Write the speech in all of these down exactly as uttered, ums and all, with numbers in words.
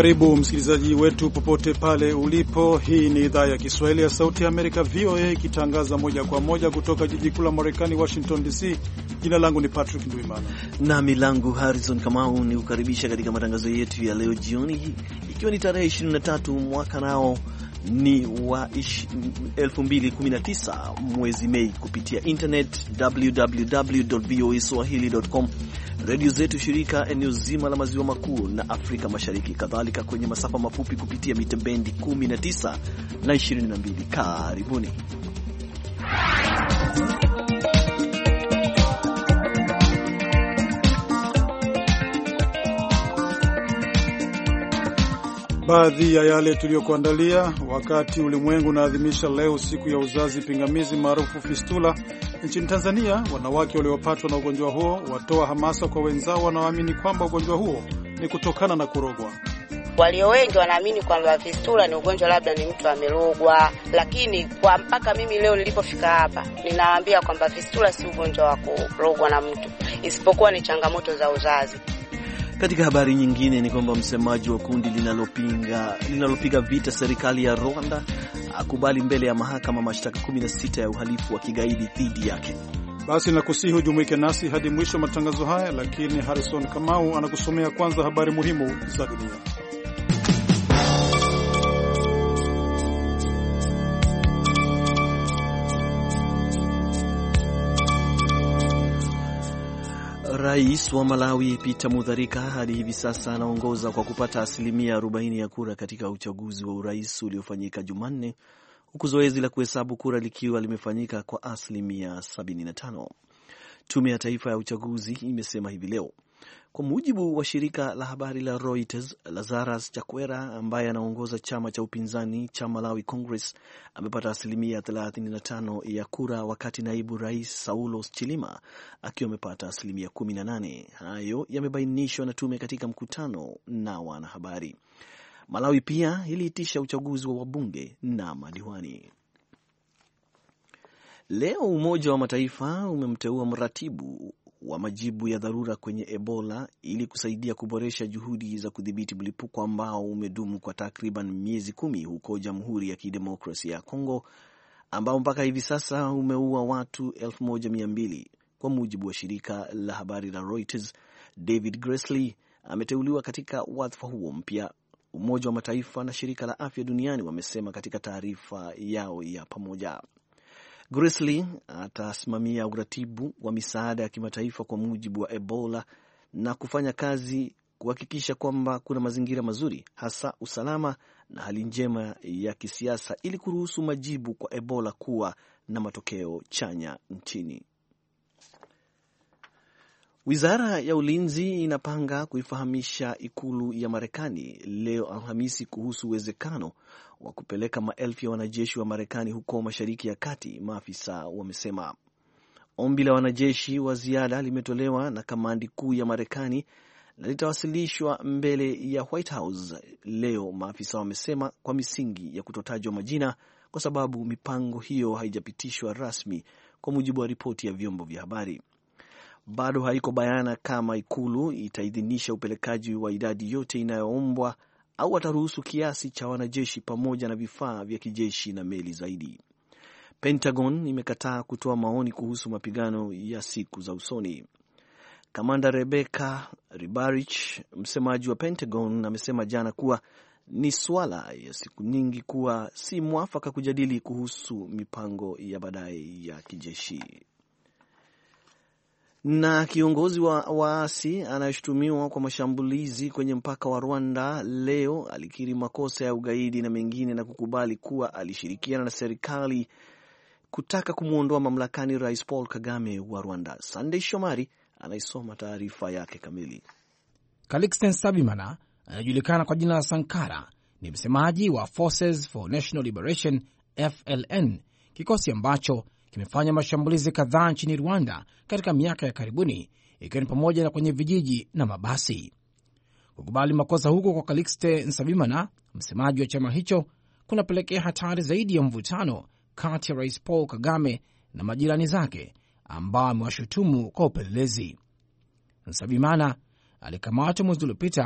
Karibu msikilizaji wetu popote pale ulipo. Hii ni idhaa ya Kiswahili ya Sauti ya Amerika, V O A, ikitangaza moja kwa moja kutoka jiji kuu la Marekani, Washington D C. Jina langu ni Patrick Ndwimana na milangu Harrison Kamau ni kukaribisha katika matangazo yetu ya leo jioni, ikiwa ni tarehe ishirini na tatu mwaka nao ni wa elfu mbili kumi na tisa mwezi Mei, kupitia internet w w w dot v o a swahili dot com, radio zetu shirika eneo zima la maziwa makuu na Afrika Mashariki, kadhalika kwenye masafa mafupi kupitia mita bendi kumi na tisa na ishirini na mbili. Karibuni. Baadhi ya yale tuliyokuandalia: wakati ulimwengu unaadhimisha leo siku ya uzazi pingamizi maarufu fistula, nchini Tanzania wanawake waliopatwa na ugonjwa huo watoa hamasa kwa wenzao wanaoamini kwamba ugonjwa huo ni kutokana na kurogwa. Walio wengi wanaamini kwamba fistula ni ugonjwa labda ni mtu amerogwa, lakini kwa mpaka mimi leo nilipofika hapa ninawaambia kwamba fistula si ugonjwa wa kurogwa na mtu, isipokuwa ni changamoto za uzazi. Katika habari nyingine ni kwamba msemaji wa kundi linalopinga linalopiga vita serikali ya Rwanda akubali mbele ya mahakama mashtaka kumi na sita ya uhalifu wa kigaidi dhidi yake. Basi nakusihi hujumuike nasi hadi mwisho matangazo haya, lakini Harrison Kamau anakusomea kwanza habari muhimu za dunia. Rais wa Malawi Peter Mutharika hadi hivi sasa anaongoza kwa kupata asilimia arobaini ya kura katika uchaguzi wa urais uliofanyika Jumanne, huku zoezi la kuhesabu kura likiwa limefanyika kwa asilimia sabini na tano. Tume ya Taifa ya Uchaguzi imesema hivi leo. Kwa mujibu wa shirika la habari la Reuters, Lazarus Chakwera ambaye anaongoza chama cha upinzani cha Malawi Congress amepata asilimia thelathini na tano ya kura, wakati naibu rais Saulos Chilima akiwa amepata asilimia kumi na nane. Hayo yamebainishwa na tume katika mkutano na wanahabari. Malawi pia iliitisha uchaguzi wa wabunge na madiwani. Leo Umoja wa Mataifa umemteua mratibu wa majibu ya dharura kwenye Ebola ili kusaidia kuboresha juhudi za kudhibiti mlipuko ambao umedumu kwa takriban miezi kumi huko Jamhuri ya Kidemokrasia ya Kongo, ambao mpaka hivi sasa umeua watu elfu moja mia mbili. Kwa mujibu wa shirika la habari la Reuters, David Gressly ameteuliwa katika wadhifa huo mpya. Umoja wa Mataifa na Shirika la Afya Duniani wamesema katika taarifa yao ya pamoja. Gressly atasimamia uratibu wa misaada ya kimataifa kwa mujibu wa Ebola na kufanya kazi kuhakikisha kwamba kuna mazingira mazuri, hasa usalama na hali njema ya kisiasa, ili kuruhusu majibu kwa Ebola kuwa na matokeo chanya nchini. Wizara ya Ulinzi inapanga kuifahamisha ikulu ya Marekani leo Alhamisi kuhusu uwezekano wa kupeleka maelfu ya wanajeshi wa Marekani huko Mashariki ya Kati, maafisa wamesema. Ombi la wanajeshi wa ziada limetolewa na kamandi kuu ya Marekani na litawasilishwa mbele ya White House leo, maafisa wamesema, kwa misingi ya kutotajwa majina kwa sababu mipango hiyo haijapitishwa rasmi, kwa mujibu wa ripoti ya vyombo vya habari. Bado haiko bayana kama ikulu itaidhinisha upelekaji wa idadi yote inayoombwa au wataruhusu kiasi cha wanajeshi pamoja na vifaa vya kijeshi na meli zaidi. Pentagon imekataa kutoa maoni kuhusu mapigano ya siku za usoni. Kamanda Rebecca Ribarich, msemaji wa Pentagon, amesema jana kuwa ni swala ya siku nyingi kuwa si mwafaka kujadili kuhusu mipango ya baadaye ya kijeshi. Na kiongozi wa waasi anayeshutumiwa kwa mashambulizi kwenye mpaka wa Rwanda leo alikiri makosa ya ugaidi na mengine na kukubali kuwa alishirikiana na serikali kutaka kumuondoa mamlakani Rais Paul Kagame wa Rwanda. Sunday Shomari anaisoma taarifa yake kamili. Calixte Nsabimana anajulikana kwa jina la Sankara, ni msemaji wa Forces for National Liberation F L N, kikosi ambacho kimefanya mashambulizi kadhaa nchini Rwanda katika miaka ya karibuni, ikiwa ni pamoja na kwenye vijiji na mabasi. Kukubali makosa huko kwa Calixte Nsabimana, msemaji wa chama hicho, kunapelekea hatari zaidi ya mvutano kati ya Rais Paul Kagame na majirani zake ambao amewashutumu kwa upelelezi. Nsabimana alikamatwa mwezi uliopita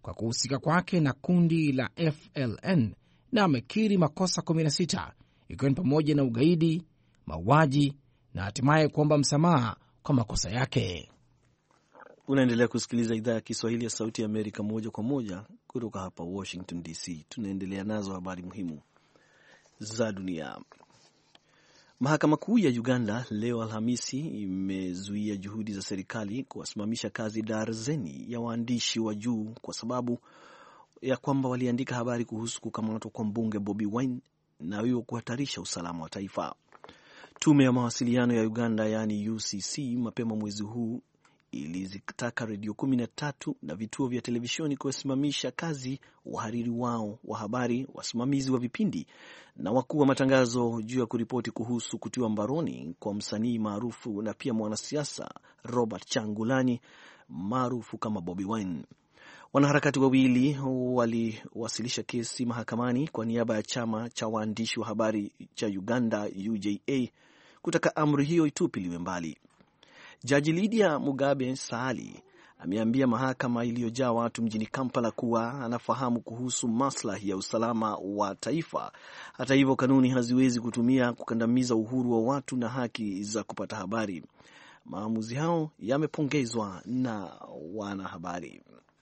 kwa kuhusika kwake na kundi la F L N na amekiri makosa kumi na sita ikiwa ni pamoja na ugaidi, mauaji na hatimaye kuomba msamaha kwa makosa yake. Unaendelea kusikiliza idhaa ya Kiswahili ya Sauti ya Amerika moja kwa moja kutoka hapa Washington D C. Tunaendelea nazo habari muhimu za dunia. Mahakama Kuu ya Uganda leo Alhamisi imezuia juhudi za serikali kuwasimamisha kazi darzeni ya waandishi wa juu kwa sababu ya kwamba waliandika habari kuhusu kukamatwa kwa mbunge Bobi Wine na hiyo kuhatarisha usalama wa taifa. Tume ya mawasiliano ya Uganda yani U C C mapema mwezi huu ilizitaka redio kumi na tatu na vituo vya televisheni kuwasimamisha kazi wahariri wao wa habari, wasimamizi wa vipindi na wakuu wa matangazo juu ya kuripoti kuhusu kutiwa mbaroni kwa msanii maarufu na pia mwanasiasa Robert Changulani maarufu kama Bobi Wine. Wanaharakati wawili waliwasilisha kesi mahakamani kwa niaba ya chama cha waandishi wa habari cha Uganda U J A kutaka amri hiyo itupiliwe mbali. Jaji Lydia Mugabe Saali ameambia mahakama iliyojaa watu mjini Kampala kuwa anafahamu kuhusu maslahi ya usalama wa taifa. Hata hivyo, kanuni haziwezi kutumia kukandamiza uhuru wa watu na haki za kupata habari. Maamuzi hao yamepongezwa na wanahabari.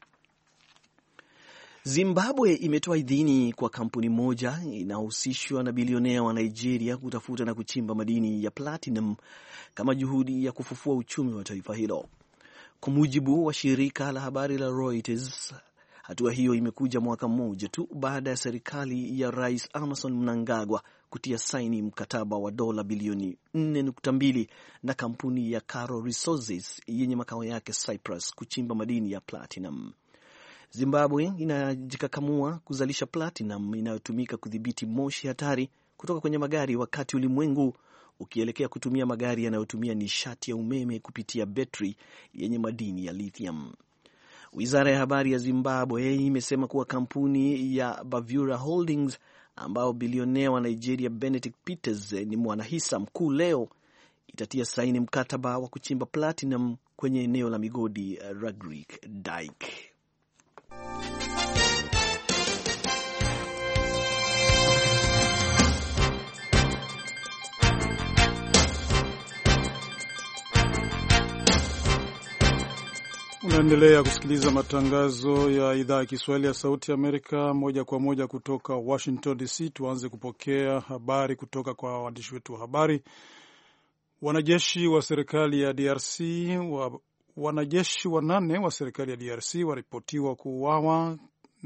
Zimbabwe imetoa idhini kwa kampuni moja inahusishwa na bilionea wa Nigeria kutafuta na kuchimba madini ya platinum kama juhudi ya kufufua uchumi wa taifa hilo. Kwa mujibu wa shirika la habari la Reuters, hatua hiyo imekuja mwaka mmoja tu baada ya serikali ya Rais Emmerson Mnangagwa kutia saini mkataba wa dola bilioni nne nukta mbili na kampuni ya Caro Resources yenye makao yake Cyprus kuchimba madini ya platinum. Zimbabwe inajikakamua kuzalisha platinum inayotumika kudhibiti moshi hatari kutoka kwenye magari, wakati ulimwengu ukielekea kutumia magari yanayotumia nishati ya umeme kupitia betri yenye madini ya lithium. Wizara ya habari ya Zimbabwe imesema kuwa kampuni ya Bavura Holdings ambao bilionea wa Nigeria Benedict Peters ni mwanahisa mkuu leo itatia saini mkataba wa kuchimba platinum kwenye eneo la migodi Ragrik Dike. Unaendelea kusikiliza matangazo ya idhaa ya Kiswahili ya Sauti ya Amerika moja kwa moja kutoka Washington D C. Tuanze kupokea habari kutoka kwa waandishi wetu wa habari. Wanajeshi wa serikali ya D R C wa, wanajeshi wanane wa serikali ya D R C waripotiwa kuuawa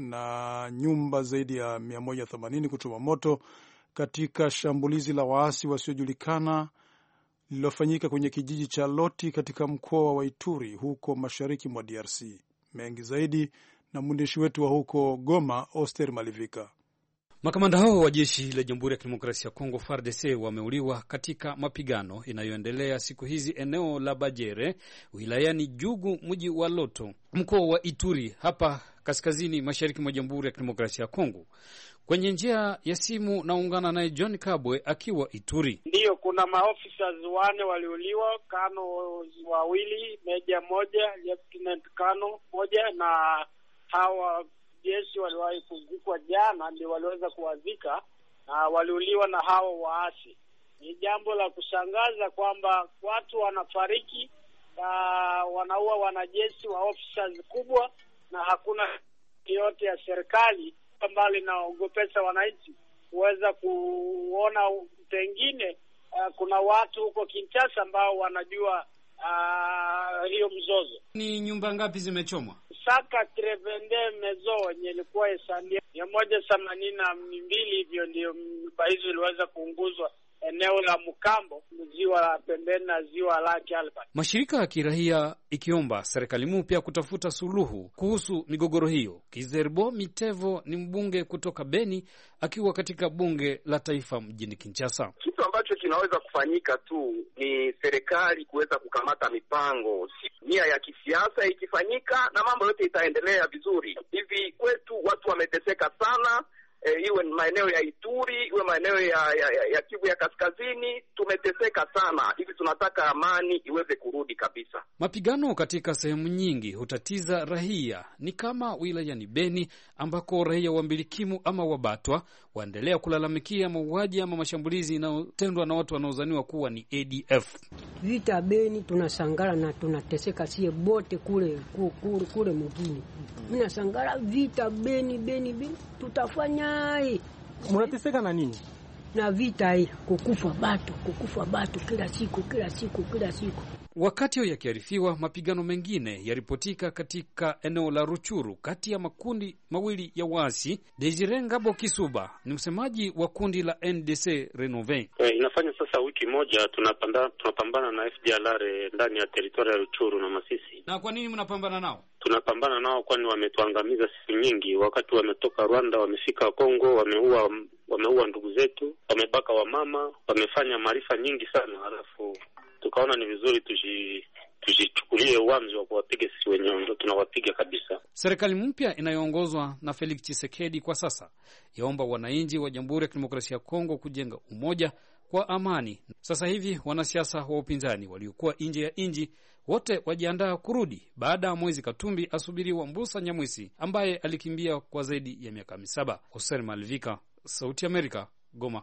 na nyumba zaidi ya mia moja themanini kuchoma moto katika shambulizi la waasi wasiojulikana lililofanyika kwenye kijiji cha Loti katika mkoa wa Ituri huko mashariki mwa D R C. Mengi zaidi na mwandishi wetu wa huko Goma, Oster Malivika. Makamanda hao wa jeshi la Jamhuri ya Kidemokrasia ya Kongo F A R D C wameuliwa katika mapigano inayoendelea siku hizi eneo la Bajere wilayani Jugu mji wa Loto mkoa wa Ituri hapa kaskazini mashariki mwa Jamhuri ya Kidemokrasia ya Kongo. Kwenye njia ya simu naungana naye John Kabwe akiwa Ituri. Ndiyo, kuna maofisa wane waliuliwa, Kano wawili, meja moja, lieutenant Kano moja, na hawa jeshi waliwahi kuzikwa jana ndio waliweza kuwazika, na waliuliwa na hawa waasi. Ni jambo la kushangaza kwamba watu wanafariki na wanaua wanajeshi wa officers kubwa, na hakuna yote ya serikali ambalo linaogopesha wananchi kuweza kuona pengine uh, kuna watu huko Kinshasa ambao wanajua uh, hiyo mzozo. Ni nyumba ngapi zimechomwa? Saka trevende mezo yenye ilikuwa esandia mia moja themanini na mbili, hivyo ndio nyumba hizo iliweza kuunguzwa eneo la Mukambo, ziwa la pembeni na ziwa la Albert. Mashirika ya kirahia ikiomba serikali mpya kutafuta suluhu kuhusu migogoro hiyo. Kizerbo Mitevo ni mbunge kutoka Beni akiwa katika bunge la taifa mjini Kinshasa. Kitu ambacho kinaweza kufanyika tu ni serikali kuweza kukamata mipango, nia ya kisiasa ikifanyika na mambo yote itaendelea vizuri. Hivi kwetu watu wameteseka sana, E, iwe maeneo ya Ituri, iwe maeneo ya, ya, ya, ya Kivu ya Kaskazini, tumeteseka sana. Hivi tunataka amani iweze kurudi kabisa. Mapigano katika sehemu nyingi hutatiza raia, ni kama wilayani Beni ambako raia wa mbilikimu ama wabatwa waendelea kulalamikia mauaji ama mashambulizi yanayotendwa na watu wanaozaniwa kuwa ni A D F. Vita Beni tunasangara na tunateseka sie bote kule kule, kule mjini. Mimi nasangara vita Beni Beni Beni, tutafanya hii. Mnateseka na nini? Na vita hii, kukufa batu, kukufa batu kila siku kila siku kila siku. Wakati huo yakiarifiwa, mapigano mengine yaripotika katika eneo la Ruchuru kati ya makundi mawili ya waasi. Desire Ngabo Kisuba ni msemaji wa kundi la N D C Renove. E, inafanya sasa wiki moja tunapanda, tunapambana na F D L R ndani ya teritoria ya Ruchuru na Masisi. Na kwa nini mnapambana nao? Tunapambana nao kwani wametuangamiza siku nyingi. Wakati wametoka Rwanda wamefika Kongo, wameua wameua ndugu zetu, wamebaka wamama, wamefanya maarifa nyingi sana. Halafu tukaona ni vizuri tuji tujichukulie uamuzi wa kuwapiga sisi wenyewe, ndio tunawapiga kabisa. Serikali mpya inayoongozwa na Felix Tshisekedi kwa sasa yaomba wananchi wa Jamhuri ya Kidemokrasia ya Kongo kujenga umoja kwa amani. Sasa hivi wanasiasa wa upinzani waliokuwa nje ya nchi wote wajiandaa kurudi baada ya Moise Katumbi asubiriwa Mbusa Nyamwisi ambaye alikimbia kwa zaidi ya miaka misaba. Hussein Malvika, Sauti ya Amerika, Goma.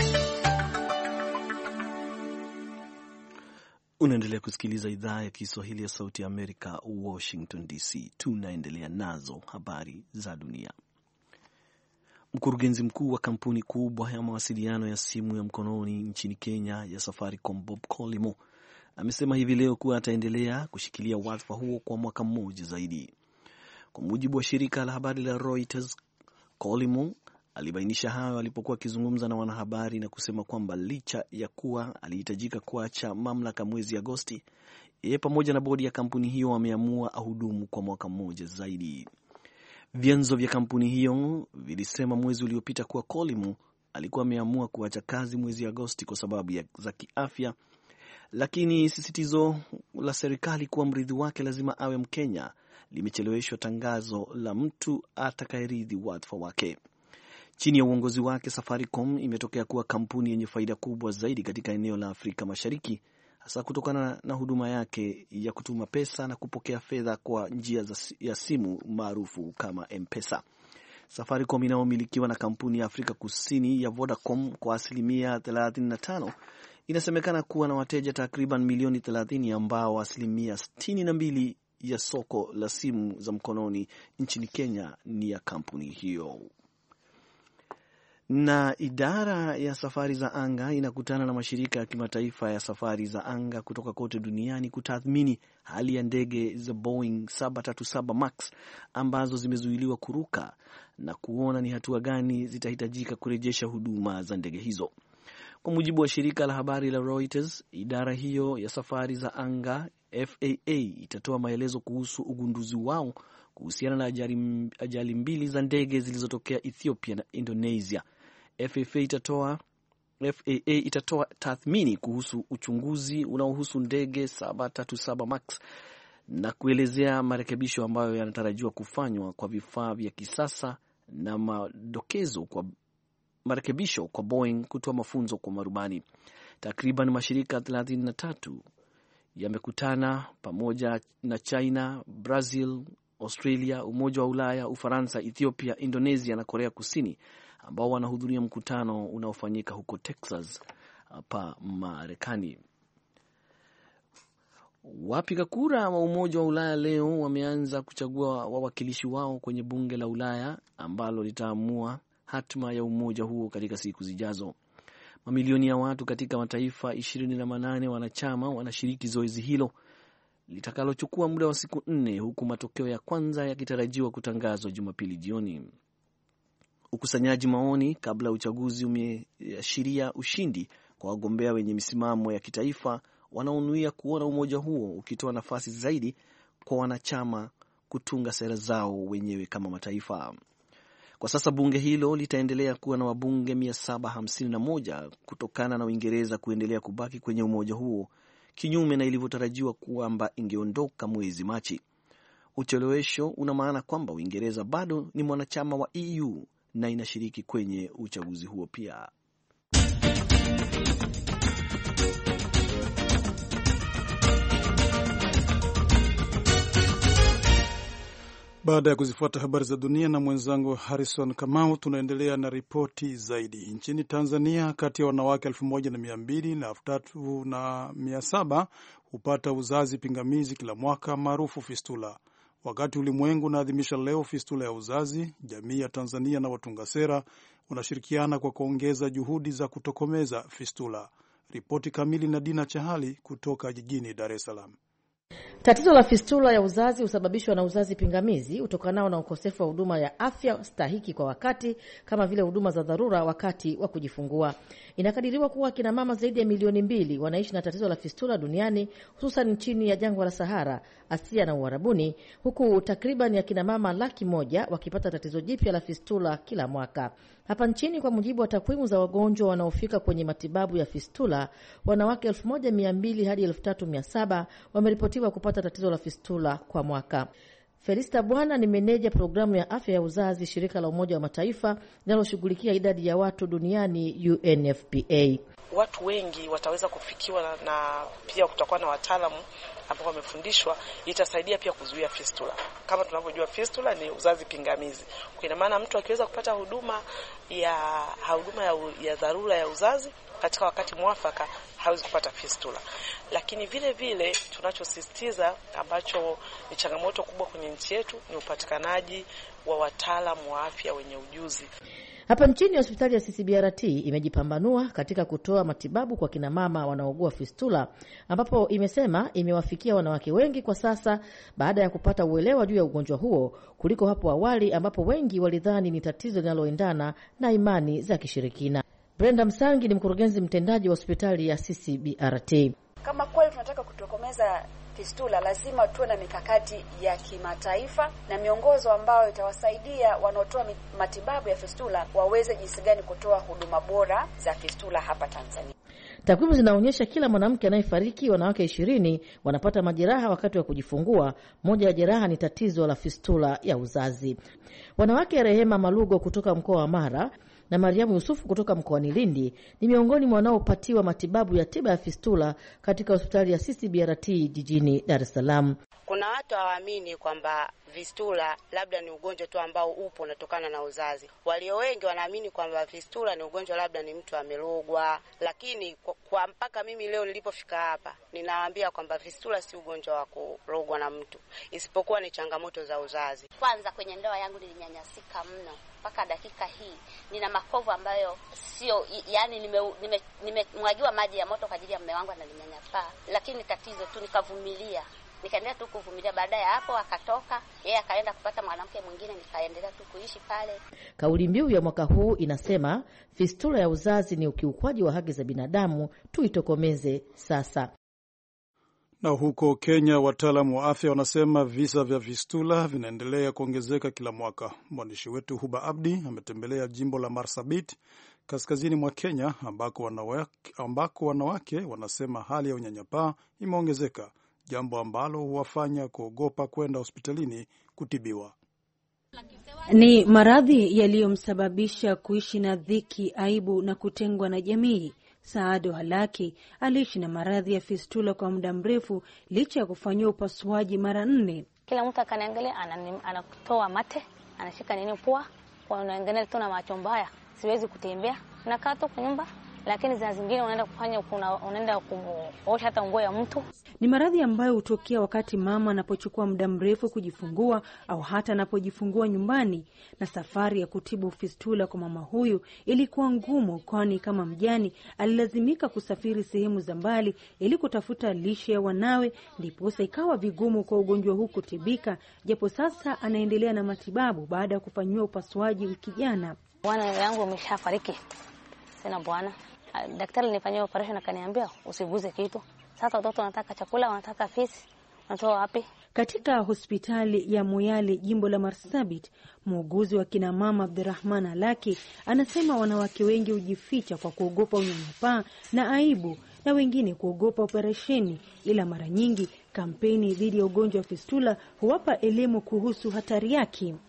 Unaendelea kusikiliza idhaa ya Kiswahili ya Sauti ya Amerika, Washington D C. Tunaendelea nazo habari za dunia. Mkurugenzi mkuu wa kampuni kubwa ya mawasiliano ya simu ya mkononi nchini Kenya ya Safaricom, Bob Collymore, amesema hivi leo kuwa ataendelea kushikilia wadhifa huo kwa mwaka mmoja zaidi. Kwa mujibu wa shirika la habari la Reuters, Collymore alibainisha hayo alipokuwa akizungumza na wanahabari na kusema kwamba licha ya kuwa alihitajika kuacha mamlaka mwezi Agosti, yeye pamoja na bodi ya kampuni hiyo wameamua ahudumu kwa mwaka mmoja zaidi. Vyanzo vya kampuni hiyo vilisema mwezi uliopita kuwa Collymore alikuwa ameamua kuacha kazi mwezi Agosti kwa sababu ya za kiafya, lakini sisitizo la serikali kuwa mrithi wake lazima awe Mkenya limecheleweshwa tangazo la mtu atakayerithi wadhifa wake. Chini ya uongozi wake, Safaricom imetokea kuwa kampuni yenye faida kubwa zaidi katika eneo la Afrika Mashariki, hasa kutokana na huduma yake ya kutuma pesa na kupokea fedha kwa njia ya simu maarufu kama M-Pesa. Safaricom inayomilikiwa na kampuni ya Afrika Kusini ya Vodacom kwa asilimia thelathini na tano inasemekana kuwa na wateja takriban milioni thelathini ambao asilimia sitini na mbili ya soko la simu za mkononi nchini Kenya ni ya kampuni hiyo. Na idara ya safari za anga inakutana na mashirika ya kimataifa ya safari za anga kutoka kote duniani kutathmini hali ya ndege za Boeing saba tatu saba Max ambazo zimezuiliwa kuruka na kuona ni hatua gani zitahitajika kurejesha huduma za ndege hizo. Kwa mujibu wa shirika la habari la Reuters, idara hiyo ya safari za anga F A A itatoa maelezo kuhusu ugunduzi wao kuhusiana na ajali, ajali mbili za ndege zilizotokea Ethiopia na Indonesia. F A A itatoa F A A itatoa tathmini kuhusu uchunguzi unaohusu ndege saba tatu saba Max na kuelezea marekebisho ambayo yanatarajiwa kufanywa kwa vifaa vya kisasa na madokezo kwa marekebisho kwa Boeing kutoa mafunzo kwa marubani. Takriban mashirika thelathini na tatu yamekutana pamoja na China, Brazil, Australia, Umoja wa Ulaya, Ufaransa, Ethiopia, Indonesia na Korea Kusini ambao wanahudhuria mkutano unaofanyika huko Texas hapa Marekani. Wapiga kura wa Umoja wa Ulaya leo wameanza kuchagua wawakilishi wao kwenye bunge la Ulaya ambalo litaamua hatima ya umoja huo katika siku zijazo. Mamilioni ya watu katika mataifa ishirini na manane wanachama wanashiriki zoezi hilo litakalochukua muda wa siku nne, huku matokeo ya kwanza yakitarajiwa kutangazwa Jumapili jioni. Ukusanyaji maoni kabla ya uchaguzi umeashiria ushindi kwa wagombea wenye misimamo ya kitaifa wanaonuia kuona umoja huo ukitoa nafasi zaidi kwa wanachama kutunga sera zao wenyewe kama mataifa. Kwa sasa bunge hilo litaendelea kuwa na wabunge mia saba hamsini na moja kutokana na Uingereza kuendelea kubaki kwenye umoja huo, kinyume na ilivyotarajiwa kwamba ingeondoka mwezi Machi. Uchelewesho una maana kwamba Uingereza bado ni mwanachama wa E U na inashiriki kwenye uchaguzi huo pia. Baada ya kuzifuata habari za dunia na mwenzangu Harrison Kamau, tunaendelea na ripoti zaidi. Nchini Tanzania, kati ya wanawake elfu moja na mia mbili na elfu tatu na mia saba hupata uzazi pingamizi kila mwaka maarufu fistula. Wakati ulimwengu unaadhimisha leo fistula ya uzazi, jamii ya Tanzania na watunga sera wanashirikiana kwa kuongeza juhudi za kutokomeza fistula. Ripoti kamili na Dina Chahali kutoka jijini Dar es Salaam. Tatizo la fistula ya uzazi husababishwa na uzazi pingamizi utokanao na ukosefu wa huduma ya afya stahiki kwa wakati, kama vile huduma za dharura wakati wa kujifungua. Inakadiriwa kuwa kina mama zaidi ya milioni mbili wanaishi na tatizo la fistula duniani, hususan chini ya jangwa la Sahara, Asia na Uarabuni, huku takriban ya kina mama laki moja wakipata tatizo jipya la fistula kila mwaka. Hapa nchini, kwa mujibu wa takwimu za wagonjwa wanaofika kwenye matibabu ya fistula, wanawake elfu moja mia mbili hadi elfu tatu mia saba wameripotiwa kupata tatizo la fistula kwa mwaka. Felista Bwana ni meneja programu ya afya ya uzazi, shirika la Umoja wa Mataifa linaloshughulikia idadi ya watu duniani U N F P A. Watu wengi wataweza kufikiwa na, na pia kutakuwa na wataalamu ambao wamefundishwa, itasaidia pia kuzuia fistula. Kama tunavyojua fistula ni uzazi pingamizi. Kwa ina maana mtu akiweza kupata huduma ya huduma ya, ya dharura ya uzazi katika wakati mwafaka hawezi kupata fistula. Lakini vile vile tunachosisitiza ambacho ni changamoto kubwa kwenye nchi yetu ni upatikanaji wa wataalamu wa afya wenye ujuzi. Hapa nchini, hospitali ya C C B R T imejipambanua katika kutoa matibabu kwa kina mama wanaougua fistula, ambapo imesema imewafikia wanawake wengi kwa sasa baada ya kupata uelewa juu ya ugonjwa huo kuliko hapo awali ambapo wengi walidhani ni tatizo linaloendana na imani za kishirikina. Brenda Msangi ni mkurugenzi mtendaji wa hospitali ya C C B R T. Kama kweli tunataka kutokomeza fistula, lazima tuwe na mikakati ya kimataifa na miongozo ambayo itawasaidia wanaotoa matibabu ya fistula waweze jinsi gani kutoa huduma bora za fistula hapa Tanzania. Takwimu zinaonyesha kila mwanamke anayefariki, wanawake ishirini wanapata majeraha wakati wa kujifungua. Moja ya jeraha ni tatizo la fistula ya uzazi. Wanawake Rehema Malugo kutoka mkoa wa Mara na Mariamu Yusufu kutoka mkoani Lindi ni miongoni mwa wanaopatiwa matibabu ya tiba ya fistula katika hospitali ya C C B R T jijini Dar es Salaam. Kuna watu hawaamini kwamba fistula labda ni ugonjwa tu ambao upo unatokana na uzazi. Walio wengi wanaamini kwamba fistula ni ugonjwa labda ni mtu amelogwa, lakini kwa, kwa mpaka mimi leo nilipofika hapa ninawaambia kwamba fistula si ugonjwa wa kulogwa na mtu, isipokuwa ni changamoto za uzazi. Kwanza kwenye ndoa yangu nilinyanyasika mno. Mpaka dakika hii nina makovu ambayo sio, yani nimemwagiwa nime, nime maji ya moto kwa ajili ya mume wangu ananinyanyapaa, lakini tatizo tu nikavumilia. Nikaendelea tu kuvumilia. Baada ya hapo akatoka, yeye akaenda kupata mwanamke mwingine, nikaendelea tu kuishi pale. Kauli mbiu ya mwaka huu inasema fistula ya uzazi ni ukiukwaji wa haki za binadamu, tuitokomeze sasa. Na huko Kenya, wataalamu wa afya wanasema visa vya fistula vinaendelea kuongezeka kila mwaka. Mwandishi wetu Huba Abdi ametembelea jimbo la Marsabit kaskazini mwa Kenya ambako wanawake, ambako wanawake wanasema hali ya unyanyapaa imeongezeka, jambo ambalo huwafanya kuogopa kwenda hospitalini kutibiwa. Ni maradhi yaliyomsababisha kuishi na dhiki, aibu na kutengwa na jamii. Saado Halaki aliishi na maradhi ya fistula kwa muda mrefu licha ya kufanywa upasuaji mara nne. Kila mtu akaniangalia anatoa mate, anashika nini pua, kwa unaangalia tu na macho mbaya. Siwezi kutembea, nakaa tu kwa nyumba, lakini za zingine unaenda kufanya kuna unaenda kuosha hata nguo ya mtu. Ni maradhi ambayo hutokea wakati mama anapochukua muda mrefu kujifungua au hata anapojifungua nyumbani, na safari ya kutibu fistula kwa mama huyu ilikuwa ngumu, kwani kama mjani alilazimika kusafiri sehemu za mbali ili kutafuta lishe ya wanawe, ndipo ikawa vigumu kwa ugonjwa huu kutibika, japo sasa anaendelea na matibabu baada ya kufanywa upasuaji wiki jana. Bwana yangu ameshafariki. Sina bwana. Daktari alinifanyia operation akaniambia usiguze kitu. Sasa watoto wanataka chakula, wanataka fisi. Wanatoa wapi? Katika hospitali ya Moyale, jimbo la Marsabit, muuguzi wa kina mama Abdurrahman Alaki anasema wanawake wengi hujificha kwa kuogopa unyanyapaa na aibu, na wengine kuogopa operesheni, ila mara nyingi kampeni dhidi ya ugonjwa wa fistula huwapa elimu kuhusu hatari yake.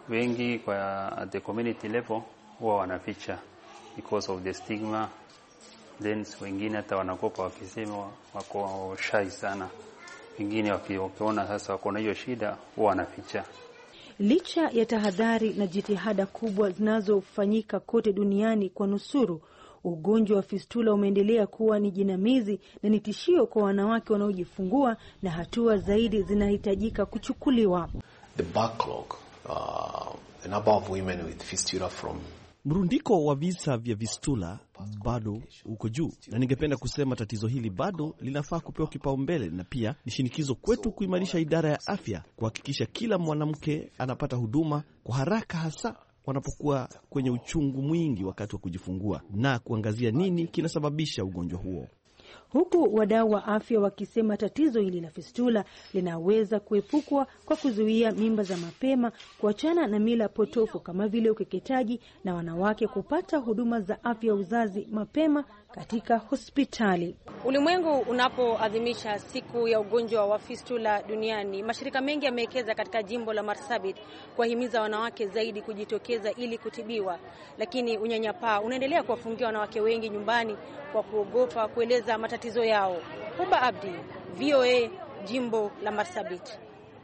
wengi kwa at the community level huwa wanaficha because of the stigma, then wengine hata wanakopa wakisema wako shy sana, wengine wakiona sasa wako na hiyo shida huwa wanaficha. Licha ya tahadhari na jitihada kubwa zinazofanyika kote duniani kwa nusuru, ugonjwa wa fistula umeendelea kuwa ni jinamizi na ni tishio kwa wanawake wanaojifungua, na hatua zaidi zinahitajika kuchukuliwa. The backlog, uh, the number of women with fistula from Mrundiko wa visa vya fistula bado uko juu, na ningependa kusema tatizo hili bado linafaa kupewa kipaumbele, na pia ni shinikizo kwetu kuimarisha idara ya afya kuhakikisha kila mwanamke anapata huduma kwa haraka, hasa wanapokuwa kwenye uchungu mwingi wakati wa kujifungua, na kuangazia nini kinasababisha ugonjwa huo. Huku wadau wa afya wakisema tatizo hili la fistula linaweza kuepukwa kwa kuzuia mimba za mapema, kuachana na mila potofu kama vile ukeketaji, na wanawake kupata huduma za afya uzazi mapema katika hospitali. Ulimwengu unapoadhimisha siku ya ugonjwa wa fistula duniani, mashirika mengi yamewekeza katika jimbo la Marsabit kuwahimiza wanawake zaidi kujitokeza ili kutibiwa, lakini unyanyapaa unaendelea kuwafungia wanawake wengi nyumbani kwa kuogopa kueleza matatizo yao. Huba Abdi, V O A, jimbo la Marsabit.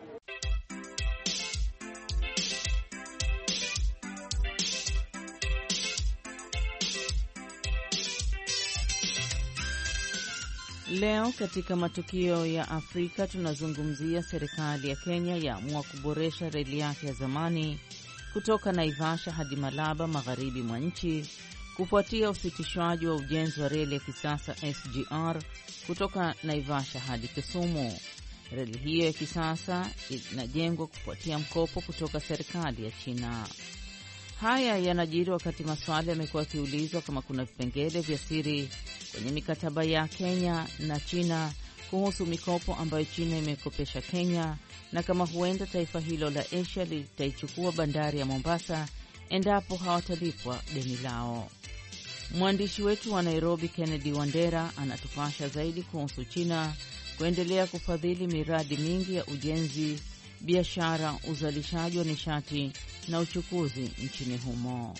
Leo katika matukio ya Afrika tunazungumzia serikali ya Kenya yaamua kuboresha reli yake ya zamani kutoka Naivasha hadi Malaba magharibi mwa nchi kufuatia usitishwaji wa ujenzi wa reli ya kisasa S G R kutoka Naivasha hadi Kisumu. Reli hiyo ya kisasa inajengwa kufuatia mkopo kutoka serikali ya China. Haya yanajiri wakati maswali yamekuwa yakiulizwa kama kuna vipengele vya siri kwenye mikataba ya Kenya na China kuhusu mikopo ambayo China imekopesha Kenya, na kama huenda taifa hilo la Asia litaichukua bandari ya Mombasa endapo hawatalipwa deni lao. Mwandishi wetu wa Nairobi Kennedy Wandera anatupasha zaidi kuhusu China kuendelea kufadhili miradi mingi ya ujenzi, biashara, uzalishaji wa nishati na uchukuzi nchini humo.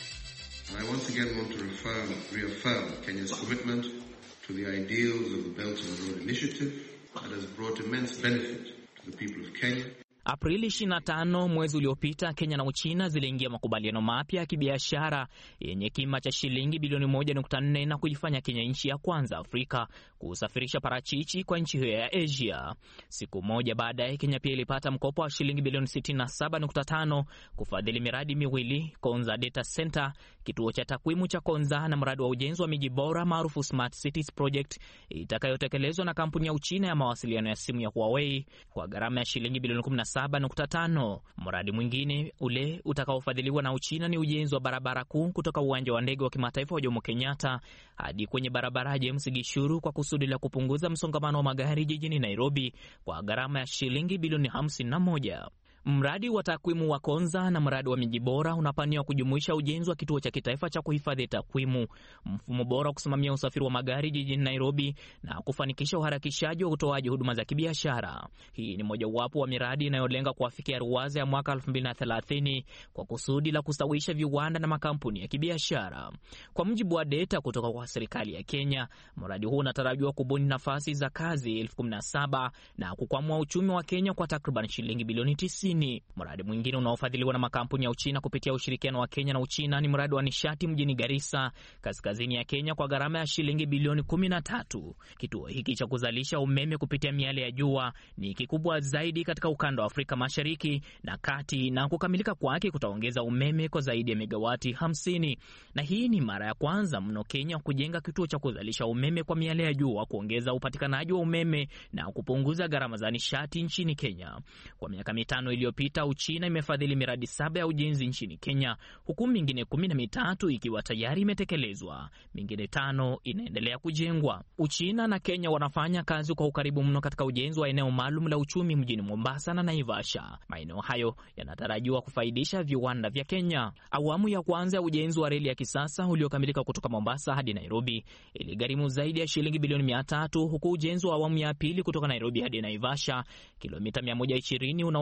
I once again want to refer, reaffirm Kenya's commitment to the ideals of the Belt and Road Initiative that has brought immense benefit to the people of Kenya. Aprili ishirini na tano mwezi uliopita, Kenya na Uchina ziliingia makubaliano mapya ya kibiashara yenye kima cha shilingi bilioni moja nukta nne na kujifanya Kenya nchi ya kwanza Afrika kusafirisha parachichi kwa nchi hiyo ya Asia. Siku moja baadaye, Kenya pia ilipata mkopo wa shilingi bilioni sitini na saba nukta tano kufadhili miradi miwili, Konza Data Center, kituo cha takwimu cha Konza, na mradi wa ujenzi wa miji bora maarufu Smart Cities Project itakayotekelezwa na kampuni ya Uchina ya mawasiliano ya simu ya Huawei kwa gharama ya shilingi bilioni kumi na saba nukta tano. Mradi mwingine ule utakaofadhiliwa na Uchina ni ujenzi wa barabara kuu kutoka uwanja wa ndege wa kimataifa wa Jomo Kenyatta hadi kwenye barabara ya James Gishuru kwa kusudi la kupunguza msongamano wa magari jijini Nairobi kwa gharama ya shilingi bilioni hamsini na moja. Mradi wa takwimu wa Konza na mradi wa miji bora unapania kujumuisha ujenzi wa kituo cha kitaifa cha kuhifadhi takwimu, mfumo bora wa kusimamia usafiri wa magari jijini Nairobi na kufanikisha uharakishaji wa utoaji huduma za kibiashara. Hii ni mojawapo wa miradi inayolenga kuafikia ruwaza ya mwaka elfu mbili na thelathini kwa kusudi la kustawisha viwanda na makampuni ya kibiashara. Kwa mujibu wa data kutoka kwa serikali ya Kenya, mradi huu unatarajiwa kubuni nafasi za kazi elfu kumi na saba na kukwamua uchumi wa Kenya kwa takriban shilingi bilioni tisini. Mradi mwingine unaofadhiliwa na makampuni ya Uchina kupitia ushirikiano wa Kenya na Uchina ni mradi wa nishati mjini Garissa, kaskazini ya Kenya, kwa gharama ya shilingi bilioni kumi na tatu. Kituo hiki cha kuzalisha umeme kupitia miale ya jua ni kikubwa zaidi katika ukanda wa Afrika Mashariki na Kati, na kukamilika kwake kutaongeza umeme kwa zaidi ya megawati hamsini. Na hii ni mara ya kwanza mno Kenya kujenga kituo cha kuzalisha umeme kwa miale ya jua, kuongeza upatikanaji wa umeme na kupunguza gharama za nishati nchini Kenya. Kwa miaka mitano iliyopita, Uchina imefadhili miradi saba ya ujenzi nchini Kenya, huku mingine kumi na mitatu ikiwa tayari imetekelezwa. Mingine tano inaendelea kujengwa. Uchina na Kenya wanafanya kazi kwa ukaribu mno katika ujenzi wa eneo maalum la uchumi mjini Mombasa na Naivasha. Maeneo hayo yanatarajiwa kufaidisha viwanda vya Kenya. Awamu ya kwanza ya ujenzi wa reli ya kisasa uliokamilika kutoka Mombasa hadi Nairobi iligharimu zaidi ya shilingi bilioni mia tatu, huku ujenzi wa awamu ya pili kutoka Nairobi hadi Naivasha, kilomita mia moja ishirini, unaotarajiwa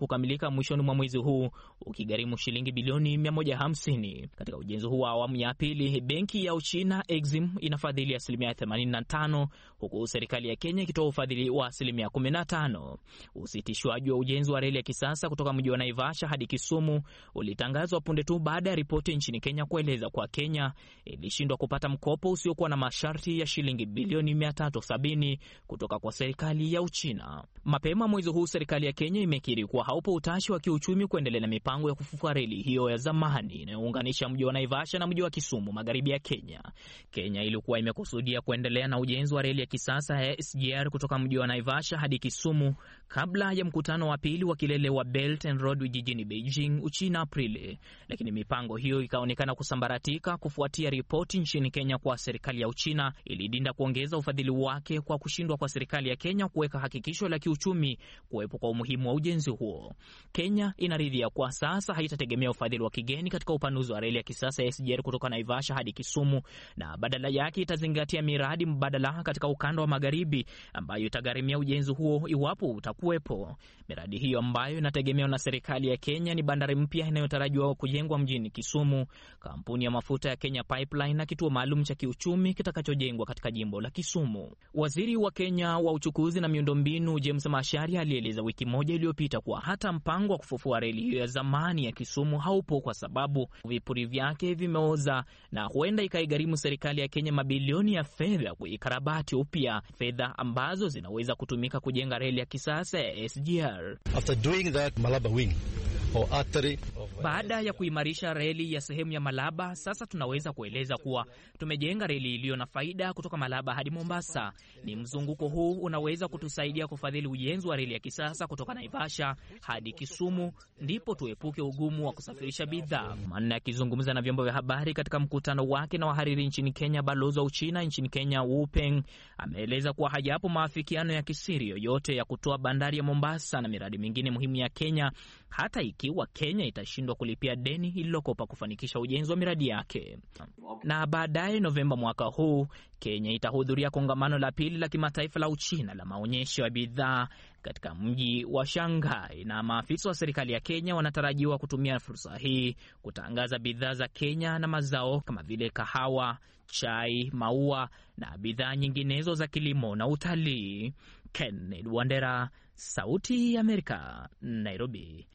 kukamilika mwishoni mwa mwezi huu, ukigharimu shilingi bilioni mia moja hamsini. Katika ujenzi huu wa awamu ya pili, benki ya Uchina Exim inafadhili asilimia themanini na tano, huku serikali ya Kenya ikitoa ufadhili wa asilimia kumi na tano. Usitishwaji wa ujenzi wa reli ya kisasa kutoka mji wa Naivasha hadi Kisumu ulitangazwa punde tu baada ya ripoti nchini Kenya kueleza kwa Kenya ilishindwa kupata mkopo usiokuwa na masharti ya shilingi bilioni mia tatu sabini kutoka kwa serikali ya Uchina. Mapema mwezi huu serikali ya Kenya imekiri kuwa haupo utashi wa kiuchumi kuendelea na mipango ya kufufua reli hiyo ya zamani inayounganisha mji wa Naivasha na mji wa Kisumu magharibi ya Kenya. Kenya ilikuwa imekusudia kuendelea na ujenzi wa reli ya kisasa ya S G R kutoka mji wa Naivasha hadi Kisumu kabla ya mkutano wa pili wa kilele wa Belt and Road jijini Beijing, Uchina Aprili. Lakini mipango hiyo ikaonekana kusambaratika kufuatia ripoti nchini Kenya kwa serikali ya Uchina ilidinda kuongeza ufadhili wake kwa kushindwa kwa serikali ya Kenya kuweka hakikisho la kiuchumi kuwepo kwa umuhimu wa ujenzi huo. Kenya inaridhia kwa sasa haitategemea ufadhili wa kigeni katika upanuzi wa reli ya kisasa ya S G R kutoka Naivasha hadi Kisumu, na badala yake itazingatia miradi mbadala katika ukanda wa magharibi ambayo itagharimia ujenzi huo iwapo utakuwepo. Miradi hiyo ambayo inategemewa na serikali ya Kenya ni bandari mpya inayotarajiwa kujengwa mjini Kisumu, kampuni ya mafuta ya Kenya Pipeline na kituo maalum cha kiuchumi kitakachojengwa katika jimbo la Kisumu. Waziri wa Kenya wa uchukuzi na miundombinu James Macharia alieleza wiki moja iliyopita kuwa hata mpango wa kufufua reli hiyo ya zamani ya Kisumu haupo kwa sababu vipuri vyake vimeoza na huenda ikaigharimu serikali ya Kenya mabilioni ya fedha kuikarabati upya, fedha ambazo zinaweza kutumika kujenga reli ya kisasa ya S G R. After doing that, Malaba wing or artery of... Baada ya kuimarisha reli ya sehemu ya Malaba, sasa tunaweza kueleza kuwa tumejenga reli iliyo na faida kutoka Malaba hadi Mombasa. Ni mzunguko huu unaweza kutusaidia kufadhili ujenzi wa reli ya kisasa kutoka Naivasha hadi Kisumu, ndipo tuepuke ugumu wa kusafirisha bidhaa. Manne akizungumza na vyombo vya habari katika mkutano wake na wahariri nchini Kenya, balozi wa Uchina nchini Kenya Wu Peng ameeleza kuwa hajapo maafikiano ya kisiri yoyote ya kutoa bandari ya Mombasa na miradi mingine muhimu ya Kenya, hata ikiwa Kenya itashindwa kulipia deni ililokopa kufanikisha ujenzi wa miradi yake. Na baadaye Novemba mwaka huu, Kenya itahudhuria kongamano la pili la kimataifa la Uchina la maonyesho ya bidhaa katika mji wa Shanghai, na maafisa wa serikali ya Kenya wanatarajiwa kutumia fursa hii kutangaza bidhaa za Kenya na mazao kama vile kahawa, chai, maua na bidhaa nyinginezo za kilimo na utalii. Kennedy Wandera, Sauti ya Amerika, Nairobi.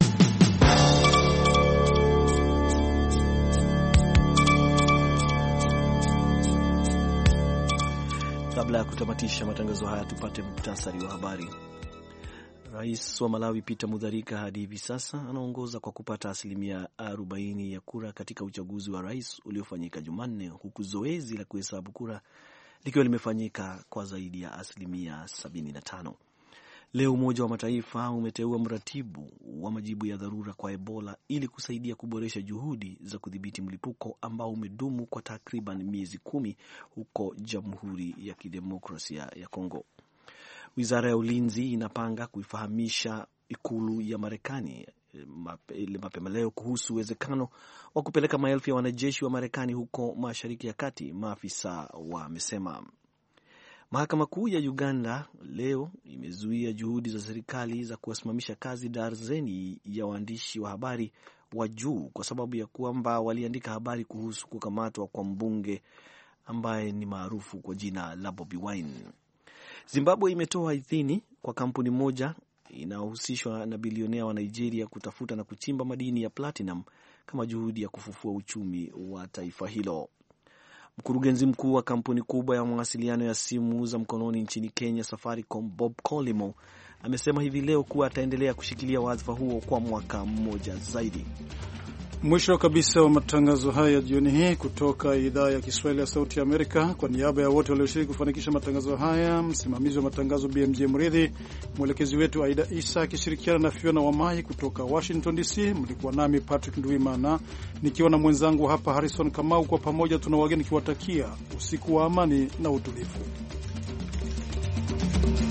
Kabla ya kutamatisha matangazo haya, tupate muhtasari wa habari. Rais wa Malawi Peter Mutharika hadi hivi sasa anaongoza kwa kupata asilimia arobaini ya kura katika uchaguzi wa rais uliofanyika Jumanne, huku zoezi la kuhesabu kura likiwa limefanyika kwa zaidi ya asilimia sabini na tano. Leo Umoja wa Mataifa umeteua mratibu wa majibu ya dharura kwa Ebola ili kusaidia kuboresha juhudi za kudhibiti mlipuko ambao umedumu kwa takriban miezi kumi huko Jamhuri ya Kidemokrasia ya Kongo. Wizara ya Ulinzi inapanga kuifahamisha ikulu ya Marekani mapema leo kuhusu uwezekano wa kupeleka maelfu ya wanajeshi wa Marekani huko Mashariki ya Kati, maafisa wamesema. Mahakama Kuu ya Uganda leo imezuia juhudi za serikali za kuwasimamisha kazi darzeni ya waandishi wa habari wa juu kwa sababu ya kwamba waliandika habari kuhusu kukamatwa kwa mbunge ambaye ni maarufu kwa jina la Bobi Wine. Zimbabwe imetoa idhini kwa kampuni moja inayohusishwa na bilionea wa Nigeria kutafuta na kuchimba madini ya platinum kama juhudi ya kufufua uchumi wa taifa hilo. Mkurugenzi mkuu wa kampuni kubwa ya mawasiliano ya simu za mkononi nchini Kenya, Safaricom, Bob Collymore, amesema hivi leo kuwa ataendelea kushikilia wadhifa huo kwa mwaka mmoja zaidi. Mwisho kabisa wa matangazo haya ya jioni hii kutoka idhaa ya Kiswahili ya Sauti ya Amerika. Kwa niaba ya wote walioshiriki kufanikisha matangazo haya, msimamizi wa matangazo B M J Mridhi, mwelekezi wetu Aida Isa akishirikiana na Fiona Wamai kutoka Washington D C, mlikuwa nami Patrick Ndwimana nikiwa na mwenzangu hapa Harrison Kamau. Kwa pamoja tuna wageni kiwatakia usiku wa amani na utulivu.